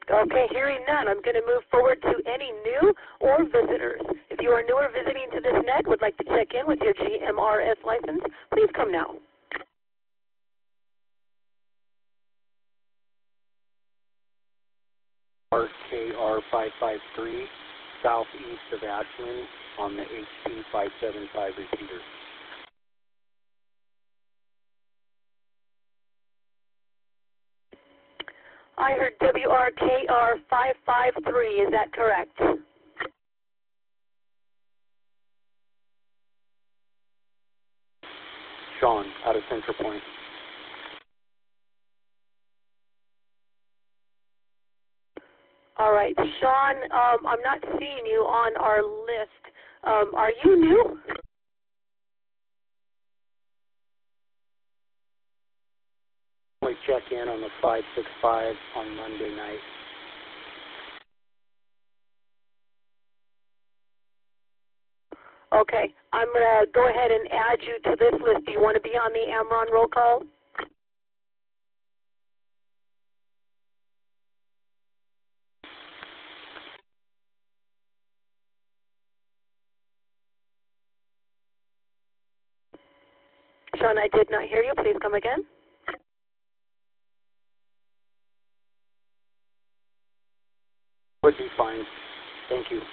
Okay, hearing none, I'm going to move forward to any new or visitors. If you are new or visiting to this net, would like to check in with your GMRS license, please come now. RKR 553, southeast of Ashland on the HP 575 repeater. I heard WRKR 553, is that correct? Sean, out of Central Point. All right, Sean, I'm not seeing you on our list. Are you new? We check in on the 565 on Monday night. Okay, I'm going to go ahead and add you to this list. Do you want to be on the Amron roll call? Sean, I did not hear you. Please come again. Would be fine. Thank you.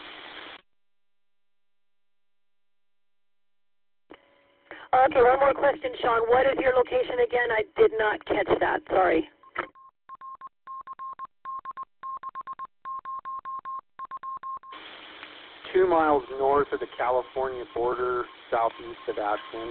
Okay, one more question, Sean. What is your location again? I did not catch that. Sorry. Two miles north of the California border, southeast of Ashland.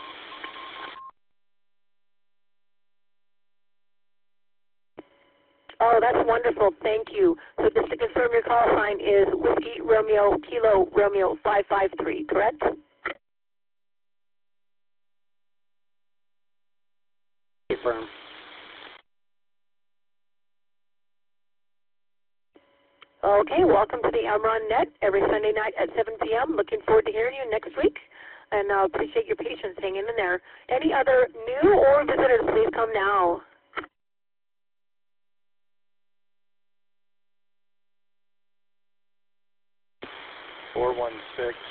Oh, that's wonderful. Thank you. So just to confirm, your call sign is Whiskey Romeo Kilo Romeo 553, correct? Confirm. Okay, welcome to the Amron Net every Sunday night at 7 p.m. Looking forward to hearing you next week, and I appreciate your patience hanging in there. Any other new or visitors, please come now. (416).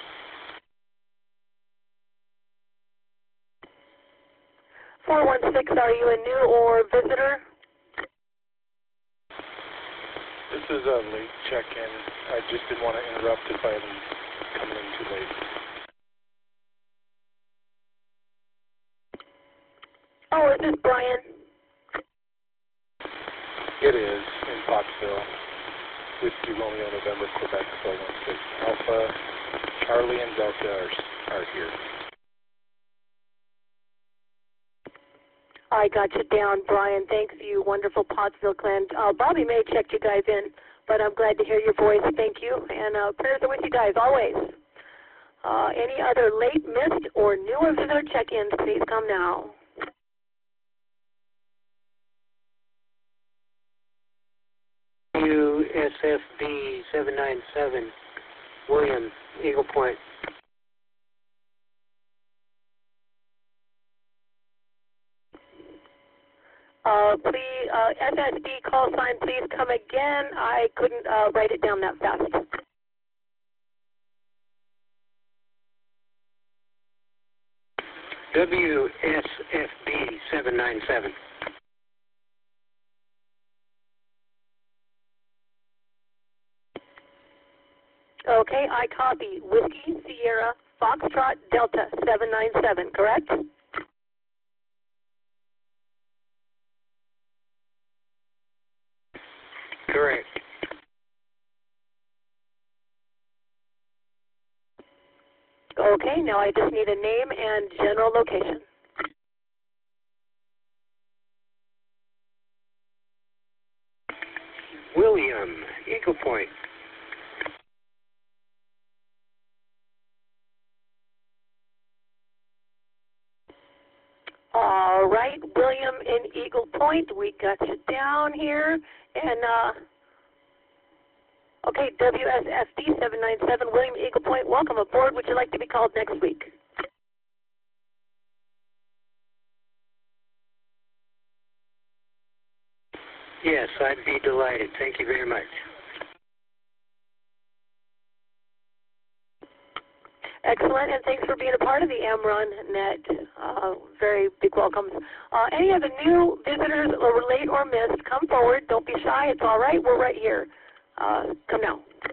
416, are you a new or visitor? This is a late check-in. I just didn't want to interrupt if I'm coming in too late. Oh, is this Brian? It is in Pottsville. Whiskey Romeo November Quebec 416. Alpha, Charlie, and Delta are here. I got you down, Brian. Thanks, you wonderful Pottsville clan. Bobby May checked you guys in, but I'm glad to hear your voice. Thank you, and prayers are with you guys always. Any other late, missed, or newer visitor check-ins, please come now. USFB 797, William, Eagle Point. Please, FSB call sign, please come again. I couldn't write it down that fast. WSFB 797. Okay, I copy. Whiskey Sierra Foxtrot Delta 797, correct? Correct. Okay, now I just need a name and general location. William, Eagle Point. All right, William in Eagle Point, we got you down here. And, okay, WSFD 797, William Eagle Point, welcome aboard. Would you like to be called next week? Yes, I'd be delighted. Thank you very much. Excellent, and thanks for being a part of the AmRun Net. Very big welcomes. Any of the new visitors, or late or missed, come forward. Don't be shy. It's all right. We're right here. Come now.